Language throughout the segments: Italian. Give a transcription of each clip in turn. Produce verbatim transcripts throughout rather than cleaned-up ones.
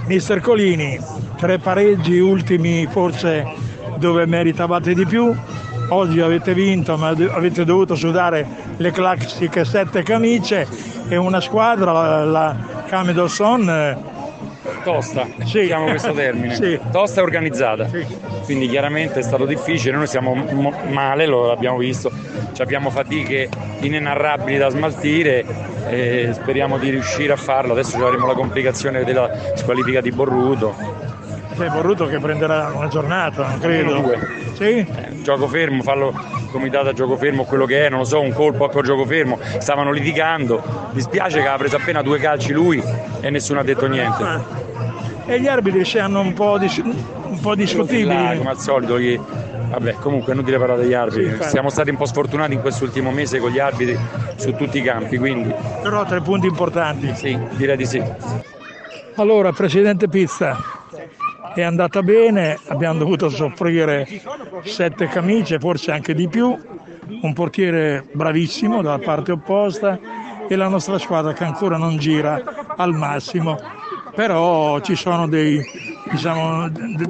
Mister Colini, tre pareggi ultimi forse dove meritavate di più, oggi avete vinto ma avete dovuto sudare le classiche sette camicie e una squadra, la, la Camedosson, tosta, sì. usiamo questo termine, sì. tosta e organizzata, sì. Quindi chiaramente è stato difficile, noi siamo mo- male, lo abbiamo visto, ci abbiamo fatiche inenarrabili da smaltire e speriamo di riuscire a farlo. Adesso avremo la complicazione della squalifica di Borruto. C'è Borruto che prenderà una giornata, non credo. Due. Sì? Eh, gioco fermo, fallo comitato a gioco fermo, quello che è, non lo so, un colpo a gioco fermo, stavano litigando, dispiace che ha preso appena due calci lui e nessuno ha detto niente. Ah. E gli arbitri si hanno un po', dis- un po' discutibili. Là, come al solito, gli... vabbè, comunque è inutile parlare degli arbitri, sì, siamo stati un po' sfortunati in quest'ultimo mese con gli arbitri su tutti i campi, quindi... Però tre punti importanti. Sì, direi di sì. Allora, Presidente Pizza, è andata bene, abbiamo dovuto soffrire sette camicie, forse anche di più, un portiere bravissimo dalla parte opposta e la nostra squadra che ancora non gira al massimo, però ci sono dei, diciamo,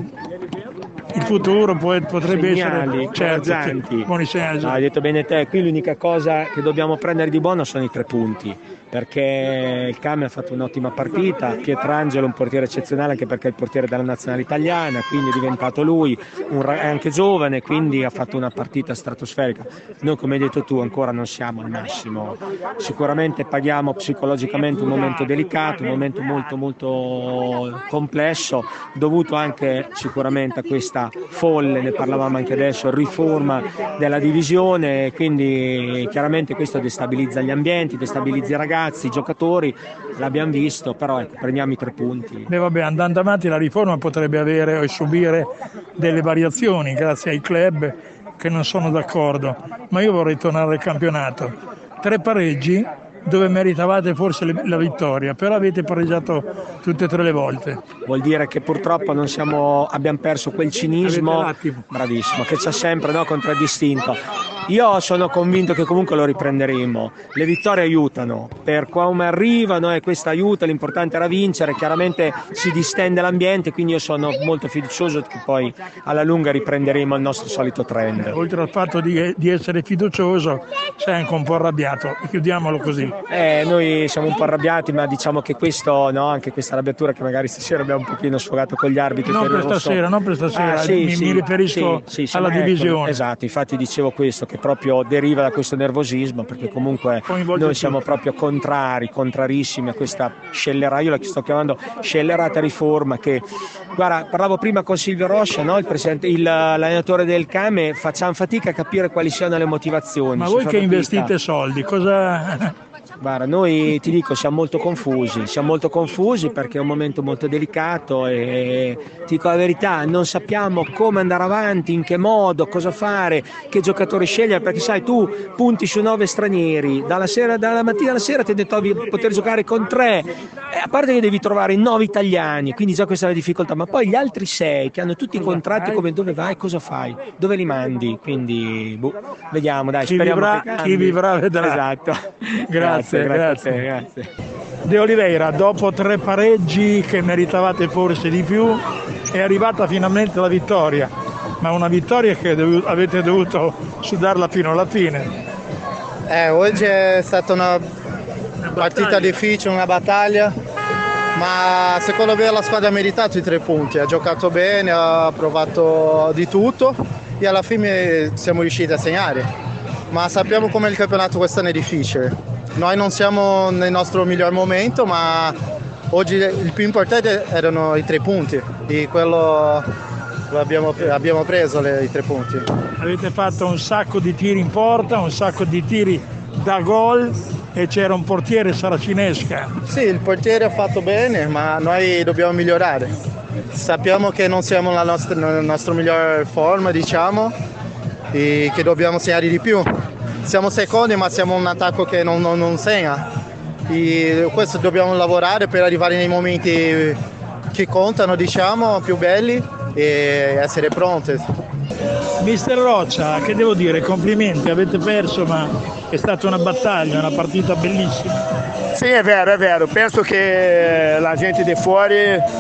il futuro può, potrebbe segnali, essere certo, certo, buoni segnali. No, hai detto bene te, qui l'unica cosa che dobbiamo prendere di buono sono i tre punti, perché il Came ha fatto un'ottima partita, Pietrangelo un portiere eccezionale anche perché è il portiere della nazionale italiana, quindi è diventato lui, un, è anche giovane, quindi ha fatto una partita stratosferica. Noi, come hai detto tu, ancora non siamo al massimo, sicuramente paghiamo psicologicamente un momento delicato, un momento molto molto complesso, dovuto anche sicuramente a questa folle, ne parlavamo anche adesso, riforma della divisione, quindi chiaramente questo destabilizza gli ambienti, destabilizza i ragazzi, i giocatori, l'abbiamo visto, però ecco, prendiamo i tre punti. Beh, vabbè, andando avanti la riforma potrebbe avere e subire delle variazioni grazie ai club che non sono d'accordo, ma io vorrei tornare al campionato. Tre pareggi dove meritavate forse la vittoria, però avete pareggiato tutte e tre le volte. Vuol dire che purtroppo non siamo, abbiamo perso quel cinismo, bravissimo, che c'è sempre, no, contraddistinto. Io sono convinto che comunque lo riprenderemo, le vittorie aiutano, per come arrivano e questo aiuta, l'importante era vincere, chiaramente si distende l'ambiente, quindi io sono molto fiducioso che poi alla lunga riprenderemo il nostro solito trend. Oltre al fatto di, di essere fiducioso, sei anche un po' arrabbiato, chiudiamolo così. Eh, noi siamo un po' arrabbiati, ma diciamo che questo, no, anche questa arrabbiatura che magari stasera abbiamo un pochino sfogato con gli arbitri. Non per, per stasera, non per stasera, ah, sì, mi, sì, mi riferisco sì, sì, alla divisione. Ecco, esatto, infatti dicevo questo, che proprio deriva da questo nervosismo, perché comunque noi siamo proprio contrari, contrarissimi a questa scellerata, io la sto chiamando scellerata riforma che, guarda, parlavo prima con Silvio Roscia, no, il presidente, il, l'allenatore del Came, facciamo fatica a capire quali siano le motivazioni. Ma voi che fatica. Investite soldi, cosa... Guarda, noi ti dico siamo molto confusi, siamo molto confusi perché è un momento molto delicato e ti dico la verità, non sappiamo come andare avanti, in che modo, cosa fare, che giocatori scegliere, perché sai tu punti su nove stranieri, dalla, sera, dalla mattina alla sera ti trovi a poter giocare con tre, e a parte che devi trovare nove italiani, quindi già questa è la difficoltà, ma poi gli altri sei che hanno tutti i contratti, come dove vai, cosa fai, dove li mandi, quindi boh, vediamo, dai, chi speriamo vivrà, che chi vivrà vedrà. Esatto. Grazie. Grazie, grazie, grazie. grazie. De Oliveira, dopo tre pareggi che meritavate forse di più, è arrivata finalmente la vittoria, ma una vittoria che dov- avete dovuto sudarla fino alla fine. Eh, oggi è stata una, una partita difficile, una battaglia, ma secondo me la squadra ha meritato i tre punti, ha giocato bene, ha provato di tutto e alla fine siamo riusciti a segnare, ma sappiamo come il campionato quest'anno è difficile. Noi non siamo nel nostro miglior momento, ma oggi il più importante erano i tre punti e quello abbiamo, abbiamo preso le, i tre punti. Avete fatto un sacco di tiri in porta, un sacco di tiri da gol e c'era un portiere saracinesca. Sì, il portiere ha fatto bene, ma noi dobbiamo migliorare. Sappiamo che non siamo nella nostra, nella nostra miglior forma, diciamo, e che dobbiamo segnare di più. Siamo secondi, ma siamo un attacco che non, non, non segna. E questo dobbiamo lavorare per arrivare nei momenti che contano, diciamo, più belli e essere pronti. Mister Roccia, che devo dire, complimenti, avete perso, ma è stata una battaglia, una partita bellissima. Sì, è vero, è vero. Penso che la gente di fuori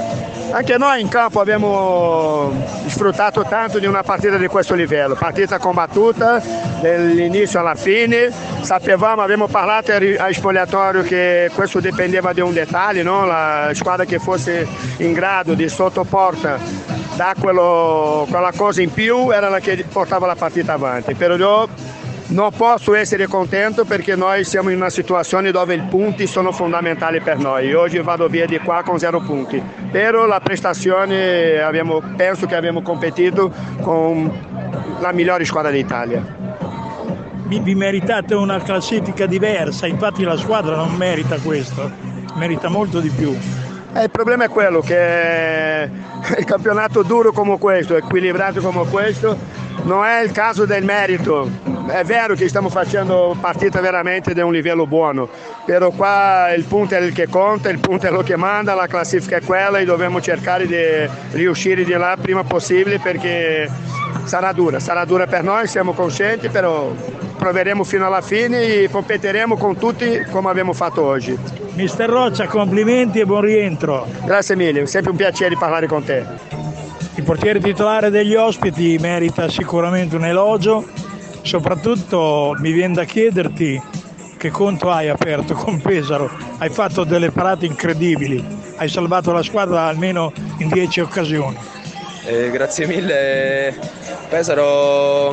Anche noi in campo abbiamo sfruttato tanto di una partita di questo livello, partita combattuta dall'inizio alla fine. Sapevamo, abbiamo parlato a spogliatorio che questo dipendeva di un dettaglio, no? La squadra che fosse in grado di sottoporta da quello, quella cosa in più era la che portava la partita avanti. Però io non posso essere contento perché noi siamo in una situazione dove i punti sono fondamentali per noi. Oggi vado via di qua con zero punti, però la prestazione abbiamo, penso che abbiamo competito con la migliore squadra d'Italia. Vi, vi meritate una classifica diversa, infatti la squadra non merita questo, merita molto di più. Eh, il problema è quello che il campionato duro come questo, equilibrato come questo, non è il caso del merito. È vero che stiamo facendo partite veramente di un livello buono, però qua il punto è il che conta, il punto è lo che manda, la classifica è quella e dobbiamo cercare di riuscire di là prima possibile perché sarà dura, sarà dura per noi, siamo coscienti, però proveremo fino alla fine e competeremo con tutti come abbiamo fatto oggi. Mister Roccia, complimenti e buon rientro. Grazie mille, è sempre un piacere parlare con te. Il portiere titolare degli ospiti merita sicuramente un elogio, soprattutto mi viene da chiederti che conto hai aperto con Pesaro, hai fatto delle parate incredibili, hai salvato la squadra almeno in dieci occasioni. Eh, grazie mille, Pesaro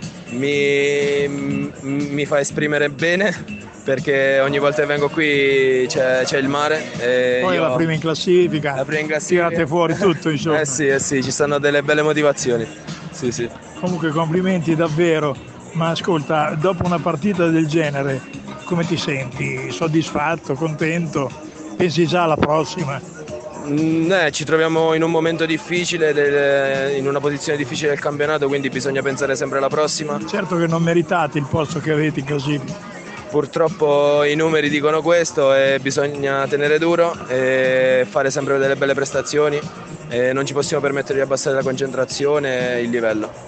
mi, mi fa esprimere bene perché ogni volta che vengo qui c'è, c'è il mare. E poi io, la prima in classifica, la prima in classifica. Tirate fuori tutto insomma. Eh sì, eh sì, ci stanno delle belle motivazioni. Sì, sì. Comunque complimenti davvero, ma ascolta, dopo una partita del genere come ti senti? Soddisfatto, contento? Pensi già alla prossima? Mm, eh, ci troviamo in un momento difficile, del, in una posizione difficile del campionato, quindi bisogna pensare sempre alla prossima. Certo che non meritate il posto che avete in classifica. Purtroppo i numeri dicono questo e bisogna tenere duro e fare sempre delle belle prestazioni e non ci possiamo permettere di abbassare la concentrazione e il livello.